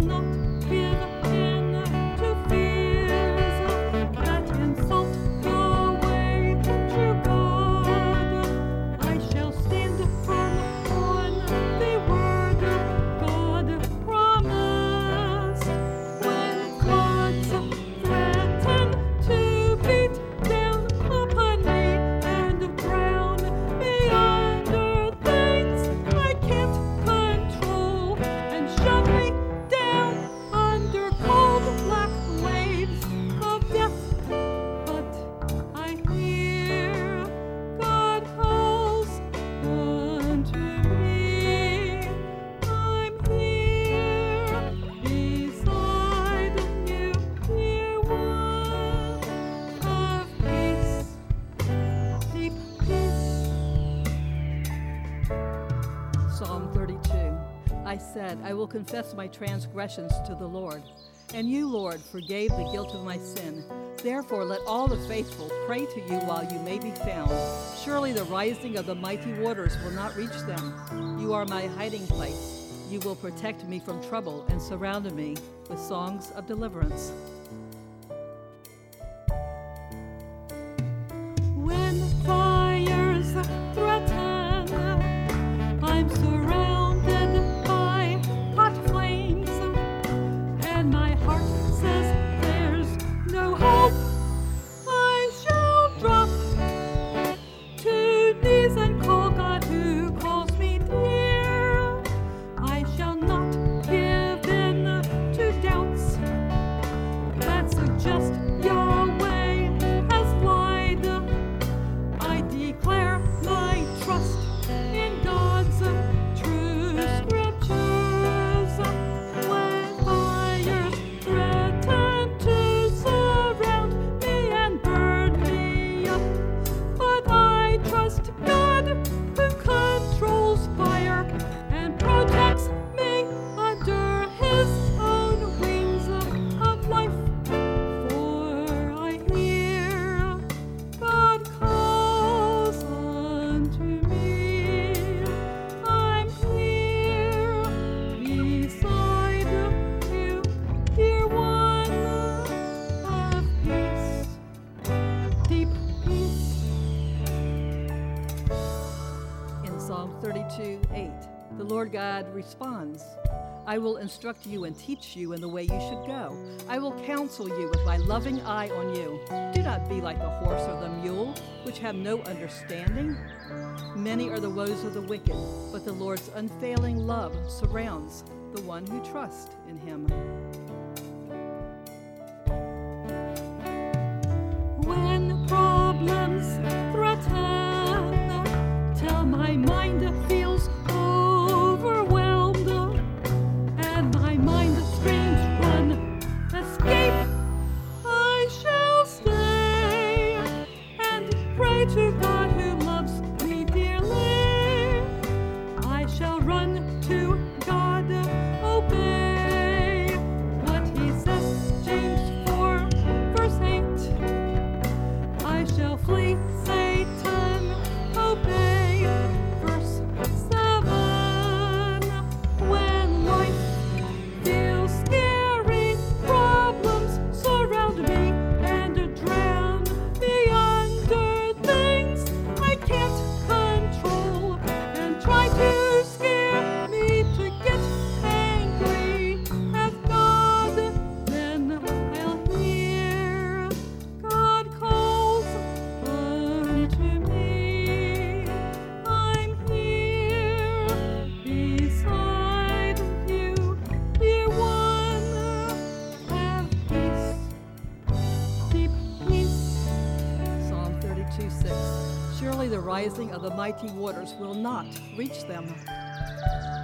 not give in to fears that insult the way to God. I shall stand firm on the word God promised. When floods threaten to beat down upon me and drown me under things I can't control and shove me down under cold black waves of death. But I hear God calls unto me. I'm here beside you, dear one of peace, deep peace. Psalm 32. I said, I will confess my transgressions to the Lord, and you, Lord, forgave the guilt of my sin. Therefore, let all the faithful pray to you while you may be found. Surely the rising of the mighty waters will not reach them. You are my hiding place. You will protect me from trouble and surround me with songs of deliverance. When fires threaten, I'm surrounded by hot flames, and my heart says there's no hope. I shall drop to knees and call God who calls me dear. I shall not give in to doubts that suggest Yahweh has lied. I declare my trust in God's true scriptures. When fires threaten to surround me and burn me up, but I trust God who controls fire and protects me under his own wings of life. For I hear God calls unto me. I'm here beside you, dear one of peace, deep peace. In Psalm 32:8, the Lord God responds, I will instruct you and teach you in the way you should go. I will counsel you with my loving eye on you. Do not be like the horse or the mule, which have no understanding. Many are the woes of the wicked, but the Lord's unfailing love surrounds the one who trusts in him. When problems threaten till my mind feels overwhelmed and my mind streams run, escape, I shall stay and pray to God who loves me dearly. I shall run to God, obey what he says, James 4, verse 8. I shall flee Satan, obey verse 7. When life feels scary, problems surround me and drown me under things I can't control and try to scare me to get angry at God. Then I'll hear God calls unto me. I'm here beside you, dear one. Have peace, deep peace. Psalm 32:6. Surely the rising of the mighty waters will not reach them.